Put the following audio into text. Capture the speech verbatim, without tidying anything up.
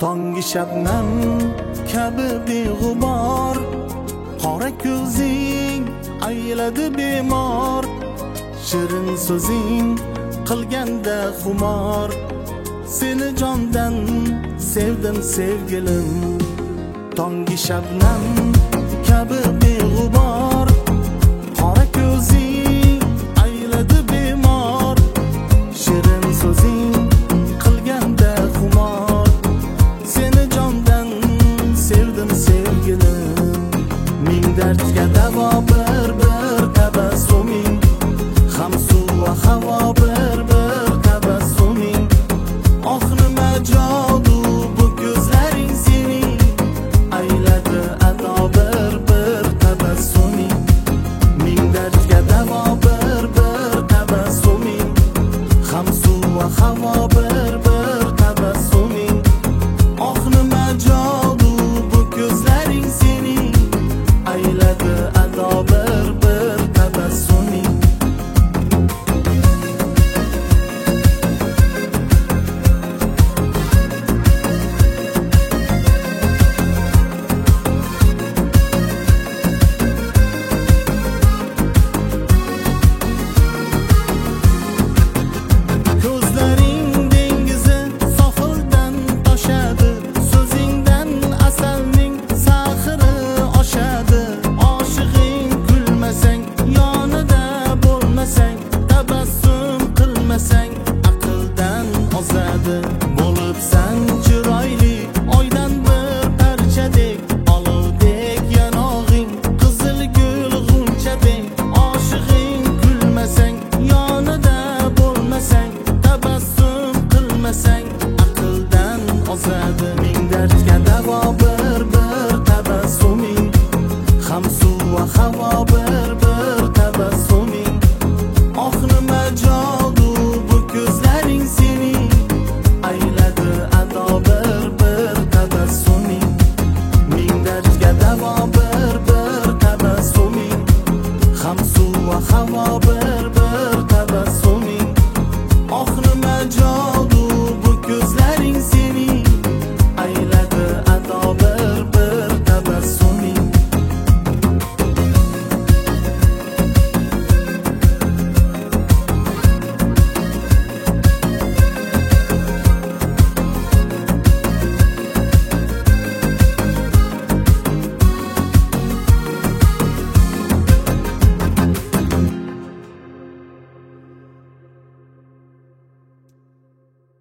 Tongi shabnam kabi beg'ubor, qora ko'zing ayladi bemor. Shirin so'zing qilganda xumor, seni jondan sevdim sevgilim. Tongi shabnam kabi beg'ubor, qora ko'zing ayladi bemor. Shirin so'zing qilganda xumor, seni jondan sevdim sevgilim. Ming dardga davo bir bir tabassuming, ham suv va havo bir bir tabassuming. Oh nima jodu bu ko'zlaring sening, ayladi ado bir bir tabassuming. Ming dardga davo bir bir tabassuming, ham suv va havo bir bir tabassuming. Oh nima jodu bu ko'zlaring sening, ayladi ado bir bir tabassuming. Tabassum qilmasang aqldan ozadi.